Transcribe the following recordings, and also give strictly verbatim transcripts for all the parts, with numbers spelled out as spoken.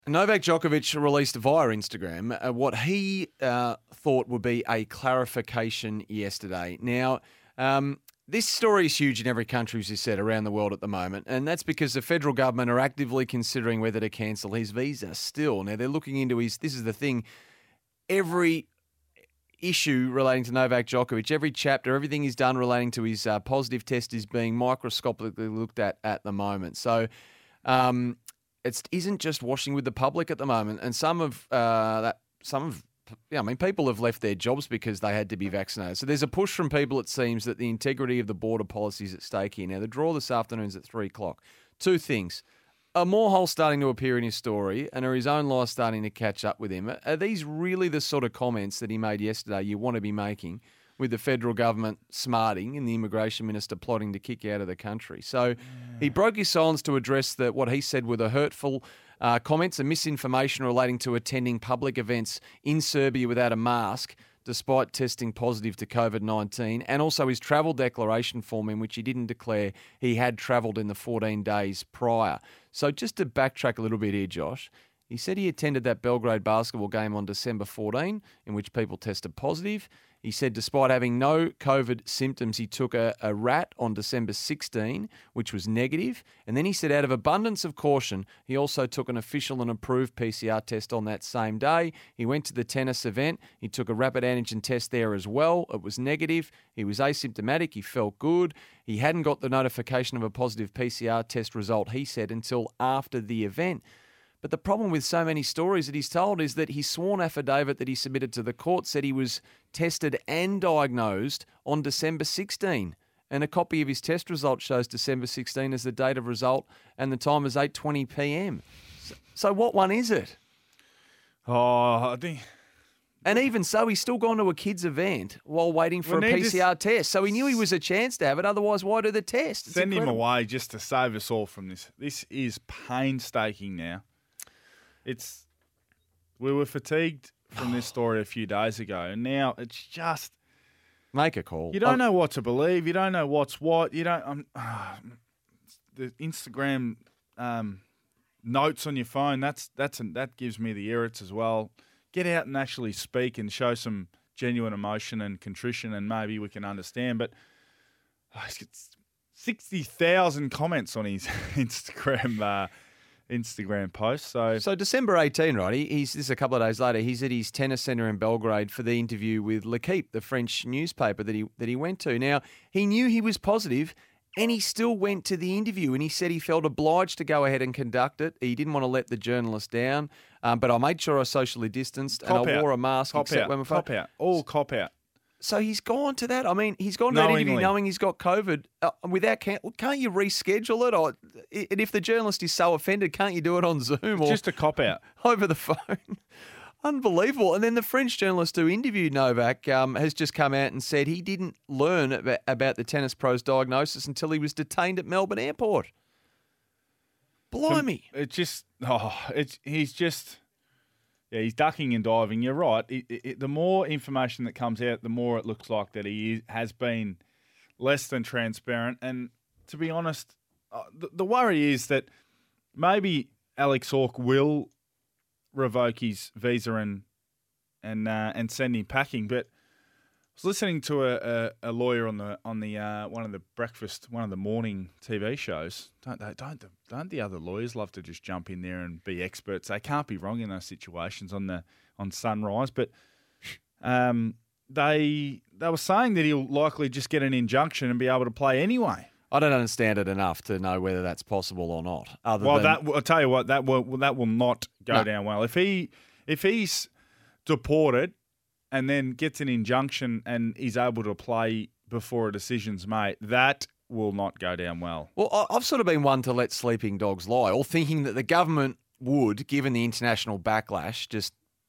Novak Djokovic released via Instagram uh, what he uh, thought would be a clarification yesterday. Now, um, this story is huge in every country, as you said, around the world at the moment, and that's because the federal government are actively considering whether to cancel his visa still. Now, they're looking into his, this is the thing, every issue relating to Novak Djokovic, every chapter, everything he's done relating to his uh, positive test is being microscopically looked at at the moment. So, um, it isn't just washing with the public at the moment, and some of uh, that, some of, yeah, I mean, people have left their jobs because they had to be vaccinated. So there's a push from people, it seems, that the integrity of the border policy is at stake here. Now, the draw this afternoon is at three o'clock. Two things. Are more holes starting to appear in his story, and are his own lies starting to catch up with him? Are these really the sort of comments that he made yesterday you want to be making with the federal government smarting and the immigration minister plotting to kick you out of the country? So yeah. He broke his silence to address the, what he said were the hurtful uh, comments and misinformation relating to attending public events in Serbia without a mask, despite testing positive to COVID nineteen, and also his travel declaration form in which he didn't declare he had travelled in the fourteen days prior. So just to backtrack a little bit here, Josh, he said he attended that Belgrade basketball game on December fourteenth, in which people tested positive. He said despite having no COVID symptoms, he took a, a rat on December sixteenth, which was negative. And then he said out of abundance of caution, he also took an official and approved P C R test on that same day. He went to the tennis event. He took a rapid antigen test there as well. It was negative. He was asymptomatic. He felt good. He hadn't got the notification of a positive P C R test result, he said, until after the event. But the problem with so many stories that he's told is that his sworn affidavit that he submitted to the court said he was tested and diagnosed on December sixteenth. And a copy of his test result shows December sixteenth as the date of result and the time is eight twenty p.m. So, so what one is it? Oh, I think... And even so, he's still gone to a kid's event while waiting for well, a P C R test. So he knew he was a chance to have it. Otherwise, why do the test? It's send incredible. him away just to save us all from this. This is painstaking now. It's we were fatigued from this story a few days ago, and now it's just make a call. You don't know what to believe. You don't know what's what. You don't. Um, uh, the Instagram um, notes on your phone. That's that's that gives me the irrits as well. Get out and actually speak and show some genuine emotion and contrition, and maybe we can understand. But oh, it's sixty thousand comments on his Instagram. Uh, Instagram post. So so December eighteenth, right? He, he's this is a couple of days later. He's at his tennis centre in Belgrade for the interview with L'Equipe, the French newspaper that he that he went to. Now, he knew he was positive and he still went to the interview, and he said he felt obliged to go ahead and conduct it. He didn't want to let the journalist down, um, but I made sure I socially distanced cop and I out. wore a mask cop except out. when we're cop out. All cop out. So he's gone to that. I mean, he's gone to that interview knowing he's got COVID. Uh, without can't, can't you reschedule it? Or and if the journalist is so offended, can't you do it on Zoom It's or just a cop out over the phone? Unbelievable. And then the French journalist who interviewed Novak um, has just come out and said he didn't learn about, about the tennis pro's diagnosis until he was detained at Melbourne Airport. Blimey! It's just oh, it's he's just. Yeah, he's ducking and diving. You're right. It, it, the more information that comes out, the more it looks like that he is, has been less than transparent. And to be honest, uh, the, the worry is that maybe Alex Hawke will revoke his visa and and uh, and send him packing. But I was listening to a, a, a lawyer on the on the uh, one of the breakfast, one of the morning T V shows. Don't they? Don't the, don't the other lawyers love to just jump in there and be experts? They can't be wrong in those situations on the on Sunrise. But um, they they were saying that he'll likely just get an injunction and be able to play anyway. I don't understand it enough to know whether that's possible or not. Other well, than... that I'll tell you what, that will that will not go no. down well. If he if he's deported and then gets an injunction and is able to play before a decision's made, that will not go down well. Well, I've sort of been one to let sleeping dogs lie, or thinking that the government would, given the international backlash, just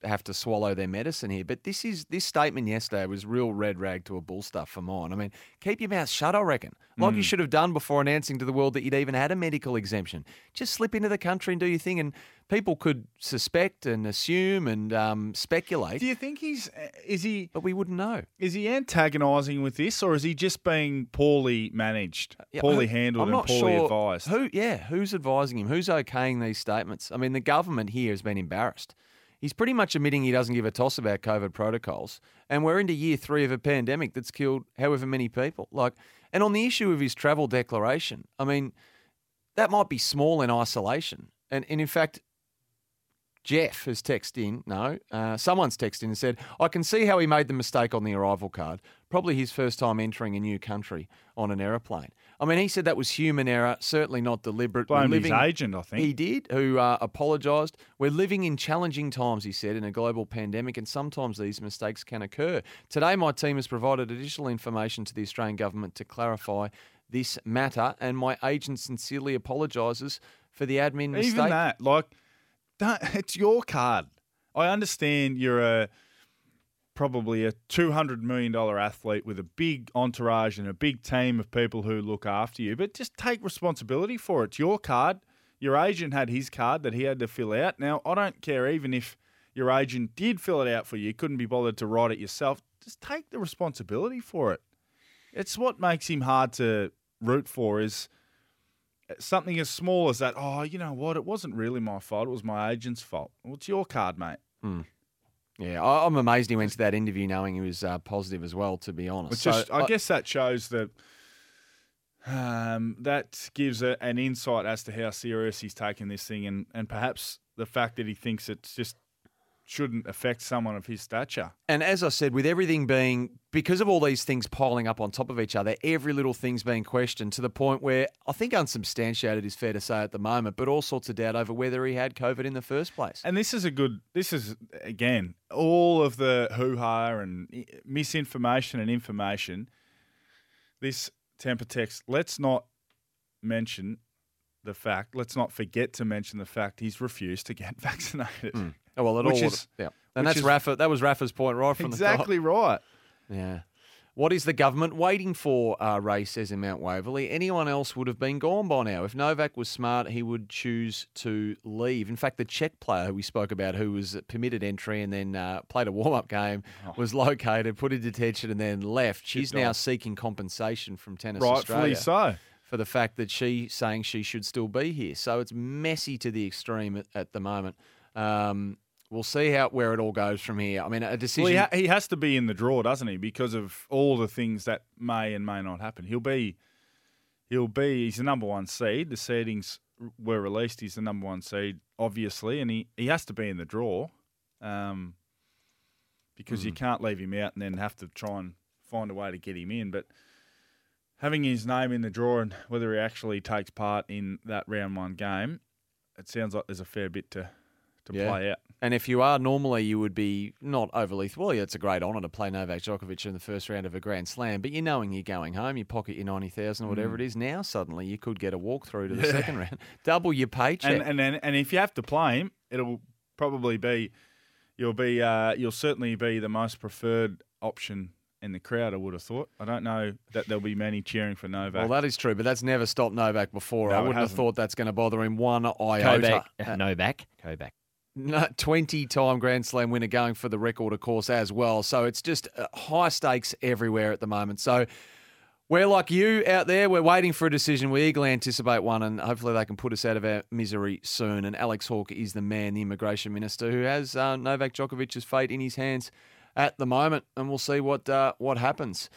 have to swallow their medicine here. But this is this statement yesterday was real red rag to a bull stuff for mine. I mean, keep your mouth shut, I reckon. Like mm. you should have done before announcing to the world that you'd even had a medical exemption. Just slip into the country and do your thing, and people could suspect and assume and um, speculate. Do you think he's is he? But we wouldn't know. Is he antagonising with this, or is he just being poorly managed, yeah, poorly who, handled, I'm and poorly sure advised? Who? Yeah, who's advising him? Who's okaying these statements? I mean, the government here has been embarrassed. He's pretty much admitting he doesn't give a toss about COVID protocols, and we're into year three of a pandemic that's killed however many people. Like, and on the issue of his travel declaration, I mean, that might be small in isolation, and, and in fact, Jeff has texted in, no, uh, someone's texted in and said, I can see how he made the mistake on the arrival card. Probably his first time entering a new country on an aeroplane. I mean, he said that was human error, certainly not deliberate. Blamed his agent, I think. He did, who uh, apologised. We're living in challenging times, he said, in a global pandemic, and sometimes these mistakes can occur. Today, my team has provided additional information to the Australian government to clarify this matter, and my agent sincerely apologises for the admin mistake. Even that, like... It's your card. I understand you're a probably a two hundred million dollars athlete with a big entourage and a big team of people who look after you, but just take responsibility for it. It's your card. Your agent had his card that he had to fill out. Now, I don't care even if your agent did fill it out for you, couldn't be bothered to write it yourself. Just take the responsibility for it. It's what makes him hard to root for is something as small as that, oh, you know what, it wasn't really my fault, it was my agent's fault. Well, it's your card, mate. Mm. Yeah, I, I'm amazed he went to that interview knowing he was uh, positive as well, to be honest. It's just, so, I, I guess that shows that um, that gives a, an insight as to how serious he's taking this thing, and, and perhaps the fact that he thinks it's just shouldn't affect someone of his stature. And as I said, with everything being, because of all these things piling up on top of each other, every little thing's being questioned to the point where I think unsubstantiated is fair to say at the moment, but all sorts of doubt over whether he had COVID in the first place. And this is a good, this is, again, all of the hoo-ha and misinformation and information. This temper text, let's not mention the fact, let's not forget to mention the fact he's refused to get vaccinated. Mm. Oh, well, it which all is, yeah, and that's is, Rafa. That was Rafa's point right from exactly the top. right. Yeah. What is the government waiting for? Uh, Ray says in Mount Waverley. Anyone else would have been gone by now. If Novak was smart, he would choose to leave. In fact, the Czech player who we spoke about, who was permitted entry and then uh, played a warm-up game, oh. was located, put in detention, and then left. She's now seeking compensation from Tennis Rightfully Australia. so. For the fact that she saying she should still be here. So it's messy to the extreme at, at the moment. Um, we'll see how where it all goes from here. I mean, a decision... Well, he, ha- he has to be in the draw, doesn't he? Because of all the things that may and may not happen. He'll be... He'll be... He's the number one seed. The seedings were released. He's the number one seed, obviously. And he, he has to be in the draw um, because mm. you can't leave him out and then have to try and find a way to get him in. But... having his name in the draw and whether he actually takes part in that round one game, it sounds like there's a fair bit to, to yeah. play out. And if you are, normally you would be not overly... Well, yeah, it's a great honour to play Novak Djokovic in the first round of a Grand Slam, but you knowing you're going home, you pocket your ninety thousand dollars or whatever mm. it is, now suddenly you could get a walk through to the yeah. second round. Double your paycheck. And, and, and, and if you have to play him, it'll probably be... You'll be... Uh, you'll certainly be the most preferred option in the crowd, I would have thought. I don't know that there'll be many cheering for Novak. Well, that is true, but that's never stopped Novak before. No, I wouldn't have thought that's going to bother him one iota. Uh, Novak. Novak. twenty-time Grand Slam winner going for the record, of course, as well. So it's just uh, high stakes everywhere at the moment. So we're like you out there. We're waiting for a decision. We eagerly anticipate one, and hopefully they can put us out of our misery soon. And Alex Hawke is the man, the immigration minister, who has uh, Novak Djokovic's fate in his hands at the moment, and we'll see what uh, what happens.